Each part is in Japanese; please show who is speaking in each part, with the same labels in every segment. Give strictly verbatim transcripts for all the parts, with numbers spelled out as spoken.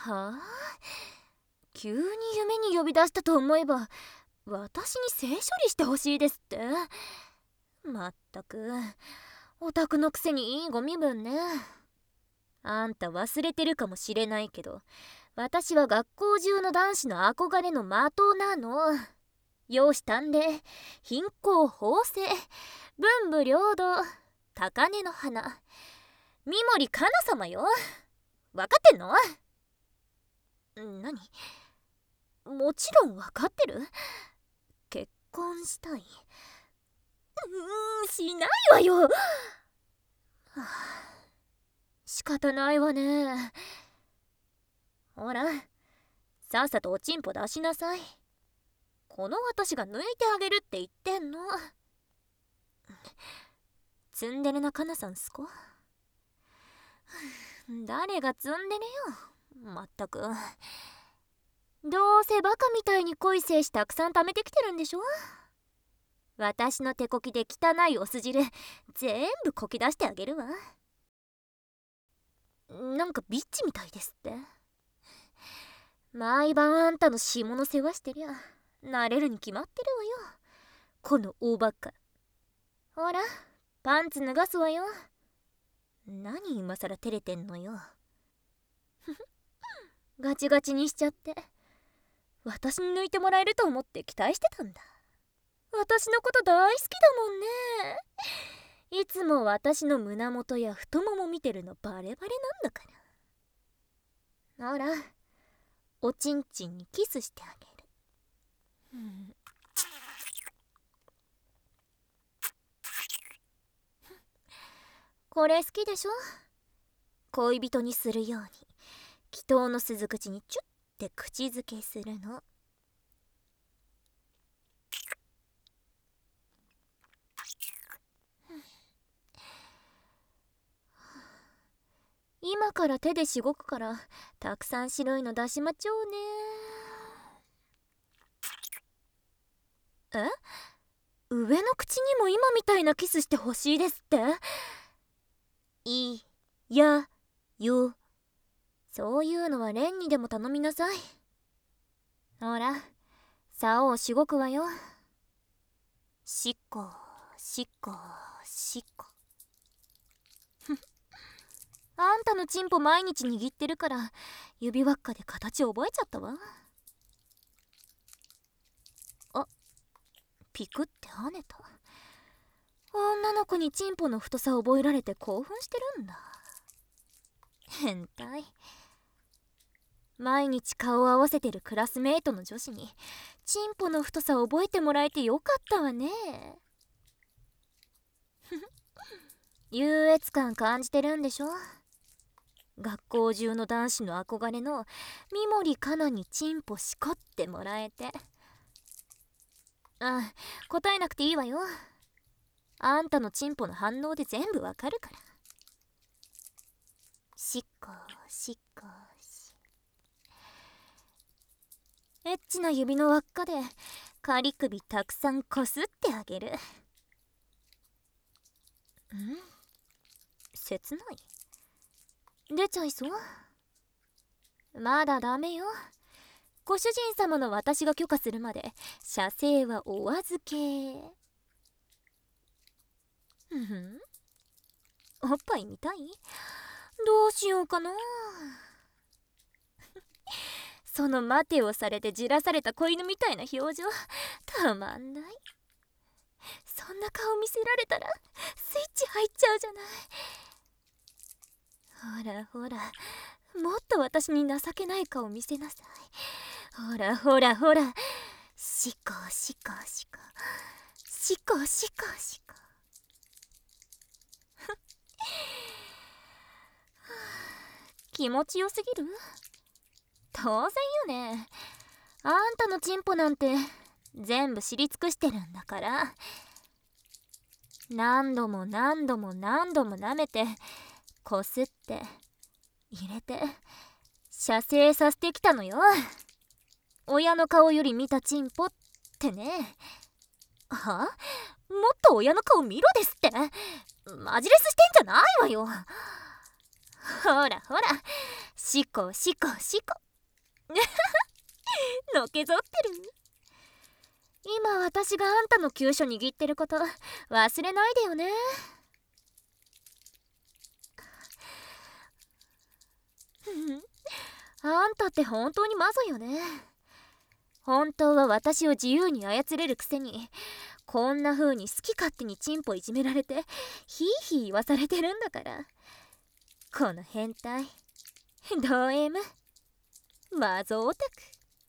Speaker 1: はあ、急に夢に呼び出したと思えば私に性処理してほしいですって。まったくオタクのくせにいいご身分ね。あんた忘れてるかもしれないけど、私は学校中の男子の憧れの的なの。容姿端麗、貧困法制、文武両道、高嶺の花、三森かな様よ。分かってんの？何？もちろん分かってる。結婚したい。うーん、しないわよ。はあ、仕方ないわね。ほら、さっさとおちんぽ出しなさい。この私が抜いてあげるって言ってんの。ツンデレなかなさんすこ。誰がツンデレよ。まったく。どうせバカみたいに恋精子たくさん貯めてきてるんでしょ。私の手こきで汚いお酢汁全部こき出してあげるわ。なんかビッチみたいですって。毎晩あんたの下の世話してりゃ慣れるに決まってるわよ、この大バカ。ほら、パンツ脱がすわよ。何今さら照れてんのよ。ガチガチにしちゃって。私に抜いてもらえると思って期待してたんだ。私のこと大好きだもんね。いつも私の胸元や太もも見てるのバレバレなんだから。ほら、おちんちんにキスしてあげる。うん、これ好きでしょ。恋人にするように祈祷の鈴口にチュッて口づけするの。今から手でしごくからたくさん白いの出しまちょうね。え？上の口にも今みたいなキスしてほしいですって？いやよ、そういうのはレンにでも頼みなさい。ほら、竿をしごくわよ。しっこしっこしっこ。あんたのチンポ毎日握ってるから指輪っかで形覚えちゃったわ。あ、ピクって跳ねた。女の子にチンポの太さ覚えられて興奮してるんだ。変態。毎日顔を合わせてるクラスメートの女子にチンポの太さ覚えてもらえてよかったわね。優越感感じてるんでしょ。学校中の男子の憧れの三森かなにチンポしこってもらえて。あ、答えなくていいわよ。あんたのチンポの反応で全部わかるから。しっこしっこし。エッチな指の輪っかで仮首たくさんこすってあげる。ん？切ない。出ちゃいそう？まだダメよ。ご主人様の私が許可するまで射精はお預け。ふふ、おっぱい見たい？どうしようかな。その待てをされてじらされた子犬みたいな表情たまんない。そんな顔見せられたらスイッチ入っちゃうじゃない。ほらほら、もっと私に情けない顔見せなさい。ほらほらほら、しこしこしこしこしこしこ。気持ちよすぎる？当然よね。あんたのチンポなんて全部知り尽くしてるんだから。何度も何度も何度も舐めてこすって入れて射精させてきたのよ。親の顔より見たチンポってね。は？もっと親の顔見ろですって。マジレスしてんじゃないわよ。ほらほら、 シコシコシコのけぞってる。今私があんたの急所握ってること忘れないでよね。あんたって本当にマゾよね。本当は私を自由に操れるくせに、こんな風に好き勝手にチンポいじめられてヒーヒー言わされてるんだから。この変態ド M マゾオタク。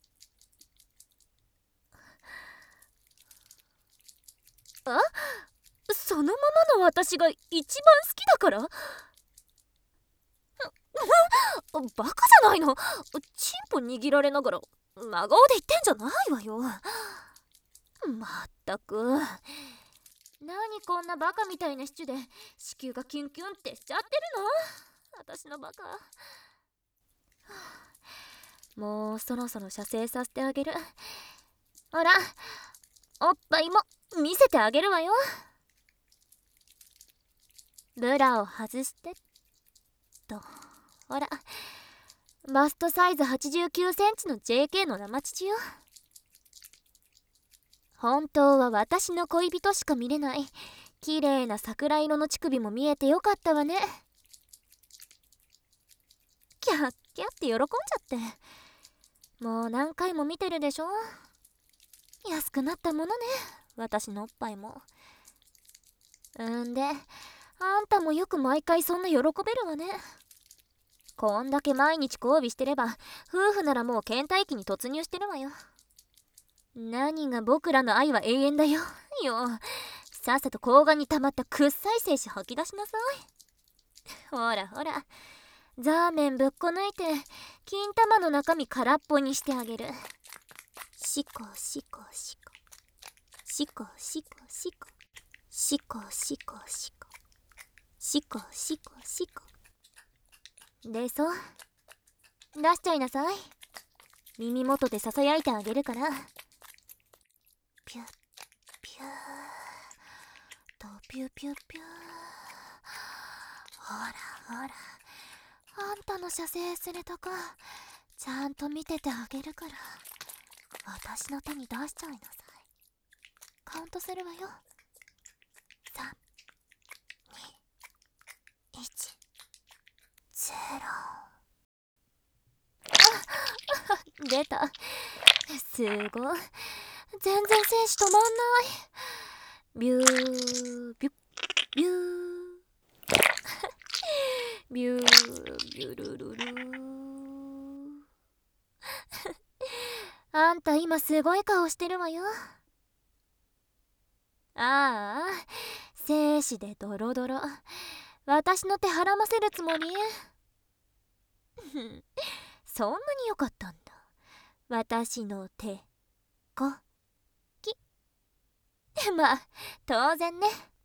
Speaker 1: あ、そのままの私が一番好きだから？バカじゃないの。チンポ握られながら真顔で言ってんじゃないわよ。まったく、何こんなバカみたいなシチュで子宮がキュンキュンってしちゃってるの？私のバカ。もうそろそろ射精させてあげる。ほら、おっぱいも見せてあげるわよ。ブラを外してっと。ほら、バストサイズはちじゅうきゅうセンチの ジェーケー の生乳よ。本当は私の恋人しか見れない綺麗な桜色の乳首も見えてよかったわね。キャッキャって喜んじゃって。もう何回も見てるでしょ。安くなったものね、私のおっぱいも。んで、あんたもよく毎回そんな喜べるわね。こんだけ毎日交尾してれば夫婦ならもう倦怠期に突入してるわよ。何が僕らの愛は永遠だよ。よ、さっさと睾丸に溜まったくっさい精子吐き出しなさい。ほらほら、ザーメンぶっこ抜いて金玉の中身空っぽにしてあげる。シコシコシコシコシコシコシコシコシコシコシコシコでそう、出しちゃいなさい。耳元でささやいてあげるから。ピュッピューとピュピュピュー。ほらほら、あんたの射精するとこちゃんと見ててあげるから、私の手に出しちゃいなさい。カウントするわよ。さん、に、いち、ゼロ。出た。すごい、全然精子止まんない。ビュービュッビュービュービュルルルー。あんた今すごい顔してるわよ。ああ、精子でドロドロ、私の手はらませるつもり？そんなに良かったんだ、私の手こき。まあ当然ね。